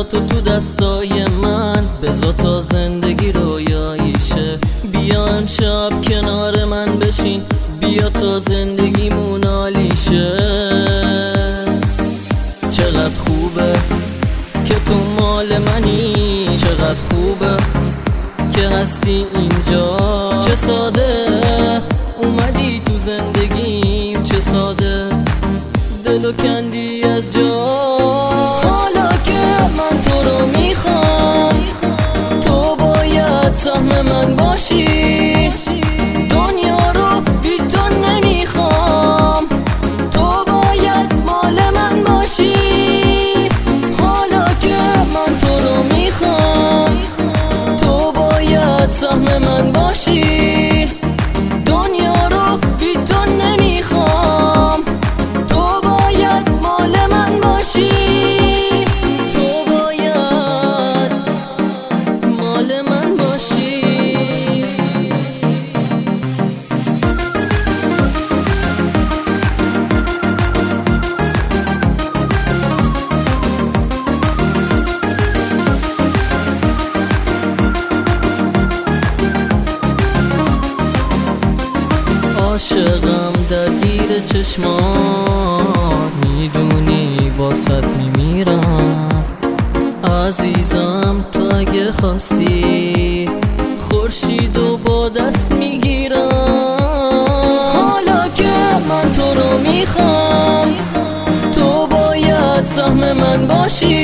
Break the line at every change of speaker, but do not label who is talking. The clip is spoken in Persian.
تو تو دستای من، بذار تا زندگی رویاییشه. بیا امشب کنار من بشین، بیا تا زندگیمون عالیشه. چقدر خوبه که تو مال منی، چقدر خوبه که هستی اینجا. چه ساده اومدی تو زندگیم، چه ساده دلو کندی از جا. حالا که من تو رو میخوام، تو باید سهم من باشی. دنیا رو بی تو نمیخوام، تو باید مال من باشی. حالا که من تو رو میخوام، تو باید سهم من باشی. دنیا رو بی تو نمیخوام، تو باید مال من باشی. تو باید مال من باشی. عاشقم درگیر چشمان، میدونی واسط میمیرم. عزیزم تو اگه خواستی، خورشید و با دست میگیرم. حالا که من تو رو میخوام، تو باید سهم من باشی.